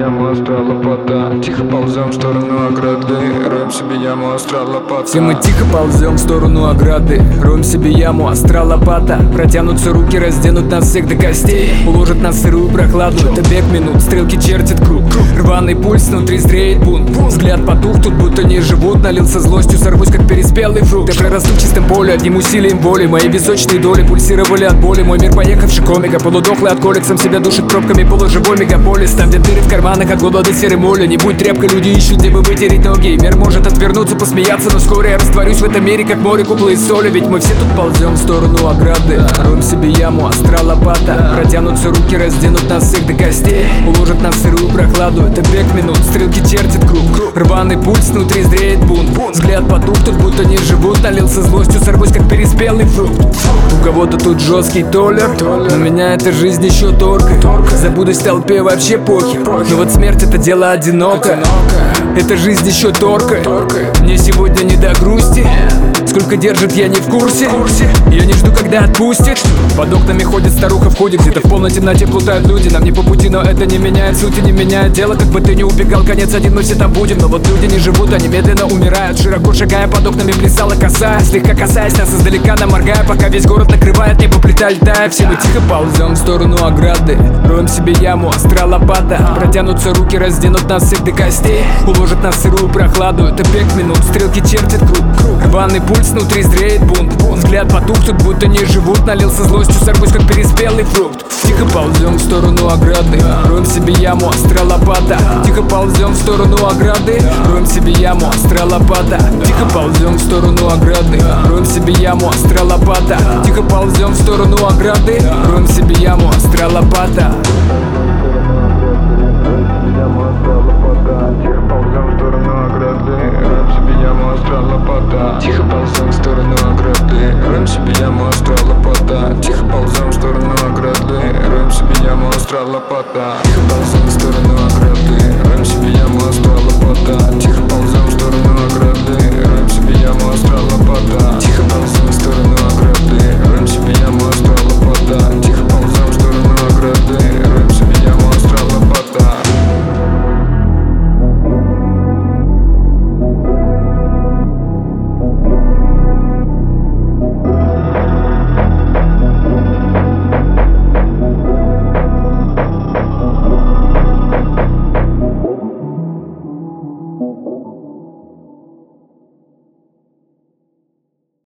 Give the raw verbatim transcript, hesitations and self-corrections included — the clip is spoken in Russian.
яму, остра лопата. Тихо ползем в сторону ограды, роем себе яму, остра лопата. Все мы тихо ползем в сторону ограды, роем себе яму, остра лопата. Протянутся руки, разденут нас всех до костей, уложат нас в сырую прохладу. Это бег минут, стрелки чертят круг. Рваный пульс, внутри зреет бунт. Взгляд потух, тут будто не живут. Налился злостью, сорвусь как переспелый фрукт. Я прорасту в чистом поле, одним усилием воли. Мои височные доли пульсировали от боли. Мой мир поехавший комика, полудохлый от колик. Сам себя душит пробками, полуживой мегаполис. Там где дыры в карманах от голода серой моли. Не будь тряпкой, люди ищут, где бы вытереть ноги. Мир может отвернуться, посмеяться, но вскоре я растворюсь в этом мире, как море куплы и соли. Ведь мы все тут ползем в сторону ограды, роем себе яму, остра лопата. Протянутся руки, разденут нас всех до костей, уложат нас в сырую прохладу. Это бег минут, стрелки чертят круг. Рваный пульс, внутри зреет бунт. Взгляд потух, тут будто не живут. Налился злостью, сорвусь как переспелый фрукт. У кого-то тут жесткий толер, но меня эта жизнь еще торкает. Забудусь в толпе, вообще похер. Но вот смерть это дело одинокое. Эта жизнь еще торкает. Мне сегодня не до грусти. Сколько держит, я не в курсе. Я не жду, когда отпустит. Под окнами ходит старуха в ходе. Где-то в полной темноте плутают люди. Нам не по пути, но это не меняет сути, не меняет дело. Как бы ты ни убегал, конец один, мы все там будем. Но вот люди не живут, они медленно умирают. Широко шагая, под окнами плясала коса. Слегка касаясь нас издалека, нам моргая, пока весь город накрывает небо плита льда. Все мы тихо ползем в сторону ограды, роем себе яму, остра лопата. Протянутся руки, разденут нас всех до костей, уложат нас в сырую прохладу. Это бег минут, стрелки чертят круг. Рваный пульс, внутри зреет бунт. Взгляд потух, тут будто не живут. Налился злостью, сорвусь как переспелый фрукт. Тихо ползем в сторону ограды, роем себе яму, остра лопата. Тихо ползем в сторону ограды, роем себе яму, остра лопата. Тихо ползем в сторону ограды, роем себе яму, остра лопата. Тихо ползем в сторону ограды, роем себе яму, остра лопата. Тихо ползем в сторону ограды, роем себе яму, остра лопата. Тихо ползем в сторону ограды, роем себе яму, остра лопата. Тихо